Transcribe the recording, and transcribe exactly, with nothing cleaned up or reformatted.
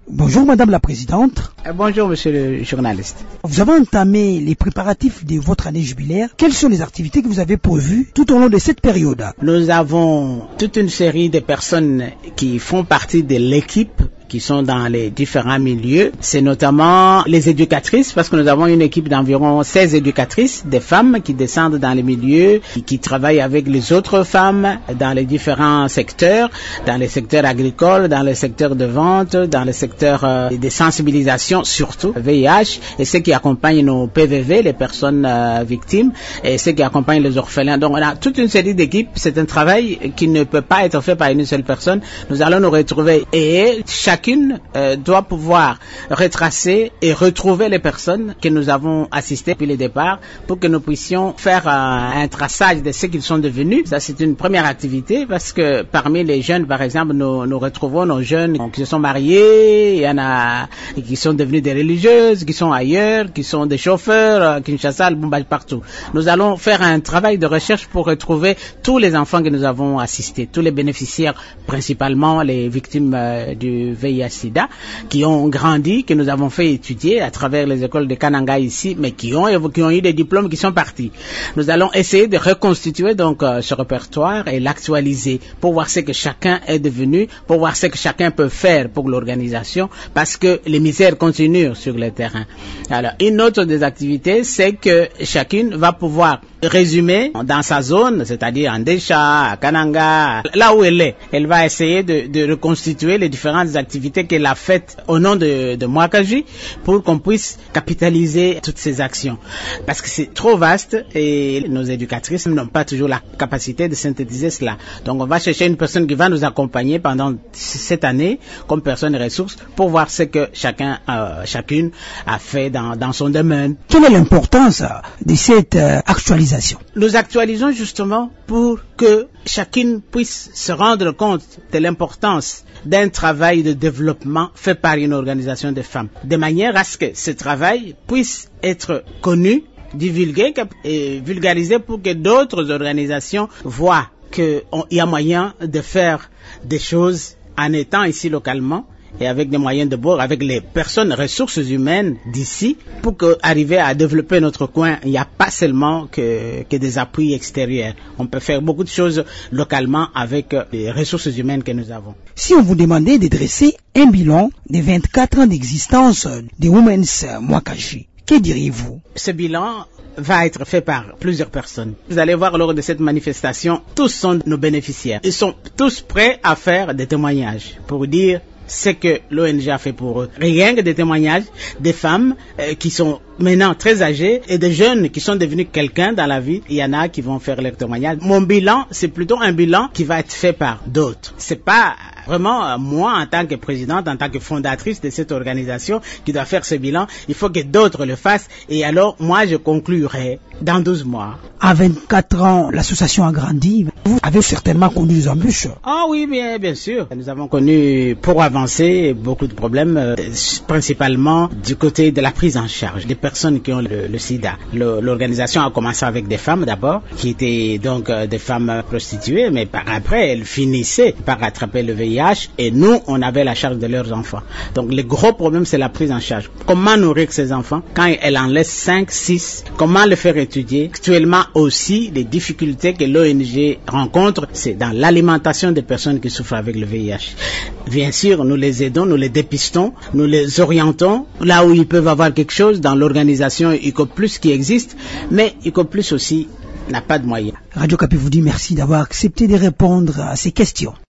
Bonjour Madame la Présidente. Euh, bonjour Monsieur le journaliste. Vous avez entamé les préparatifs de votre année jubilaire. Quelles sont les activités que vous avez prévues tout au long de cette période? Nous avons toute une série de personnes qui font partie de l'équipe, qui sont dans les différents milieux. C'est notamment les éducatrices, parce que nous avons une équipe d'environ seize éducatrices, des femmes qui descendent dans les milieux, qui, qui travaillent avec les autres femmes dans les différents secteurs, dans les secteurs agricoles, dans les secteurs de vente, dans les secteurs euh, de sensibilisation, surtout V I H, et ceux qui accompagnent nos P V V, les personnes euh, victimes, et ceux qui accompagnent les orphelins. Donc on a toute une série d'équipes. C'est un travail qui ne peut pas être fait par une seule personne. Nous allons nous retrouver et chaque Chacune euh, doit pouvoir retracer et retrouver les personnes que nous avons assistées depuis le départ pour que nous puissions faire euh, un traçage de ce qu'ils sont devenus. Ça, c'est une première activité parce que parmi les jeunes, par exemple, nous, nous retrouvons nos jeunes qui se sont mariés, il y en a qui sont devenus des religieuses, qui sont ailleurs, qui sont des chauffeurs, euh, Kinshasa, Lubumbashi, partout. Nous allons faire un travail de recherche pour retrouver tous les enfants que nous avons assistés, tous les bénéficiaires, principalement les victimes euh, du V I H SIDA, qui ont grandi, que nous avons fait étudier à travers les écoles de Kananga ici, mais qui ont, qui ont eu des diplômes qui sont partis. Nous allons essayer de reconstituer donc euh, ce répertoire et l'actualiser pour voir ce que chacun est devenu, pour voir ce que chacun peut faire pour l'organisation, parce que les misères continuent sur le terrain. Alors, une autre des activités, c'est que chacune va pouvoir résumer dans sa zone, c'est-à-dire en Desha, à Kananga, là où elle est. Elle va essayer de, de reconstituer les différentes activités qu'elle a faites au nom de, de Mwakaji pour qu'on puisse capitaliser toutes ces actions. Parce que c'est trop vaste et nos éducatrices n'ont pas toujours la capacité de synthétiser cela. Donc on va chercher une personne qui va nous accompagner pendant cette année comme personne ressource pour voir ce que chacun, euh, chacune a fait dans, dans son domaine. Quelle est l'importance de cette euh, actualisation? Nous actualisons justement pour que chacune puisse se rendre compte de l'importance d'un travail de développement fait par une organisation de femmes, de manière à ce que ce travail puisse être connu, divulgué et vulgarisé pour que d'autres organisations voient qu'il y a moyen de faire des choses en étant ici localement et avec des moyens de bord, avec les personnes, ressources humaines d'ici, pour que, arriver à développer notre coin, il n'y a pas seulement que, que des appuis extérieurs. On peut faire beaucoup de choses localement avec les ressources humaines que nous avons. Si on vous demandait de dresser un bilan des vingt-quatre ans d'existence de Women's Mwakaji, que diriez-vous? Ce bilan va être fait par plusieurs personnes. Vous allez voir lors de cette manifestation, tous sont nos bénéficiaires. Ils sont tous prêts à faire des témoignages pour dire ce que l'O N G a fait pour eux. Rien que des témoignages des femmes euh, qui sont maintenant très âgées et des jeunes qui sont devenus quelqu'un dans la vie. Il y en a qui vont faire leur témoignage. Mon bilan, c'est plutôt un bilan qui va être fait par d'autres. C'est pas vraiment euh, moi en tant que présidente, en tant que fondatrice de cette organisation qui doit faire ce bilan. Il faut que d'autres le fassent et alors moi je conclurai dans douze mois. À vingt-quatre ans, l'association a grandi. Vous avez certainement connu des embûches. Ah oui, bien, bien sûr. Nous avons connu pour avancer beaucoup de problèmes, euh, principalement du côté de la prise en charge des personnes qui ont le, le sida. Le, l'organisation a commencé avec des femmes d'abord, qui étaient donc euh, des femmes prostituées, mais par après, elles finissaient par attraper le V I H et nous, on avait la charge de leurs enfants. Donc le gros problème, c'est la prise en charge. Comment nourrir ces enfants quand elle en laisse cinq, six? Comment les faire étudier? Actuellement aussi, les difficultés que l'O N G rencontre, c'est dans l'alimentation des personnes qui souffrent avec le V I H. Bien sûr, nous les aidons, nous les dépistons, nous les orientons là où ils peuvent avoir quelque chose dans l'organisation ICOPLUS qui existe, mais ICOPLUS aussi n'a pas de moyens. Radio Kapi vous dit merci d'avoir accepté de répondre à ces questions.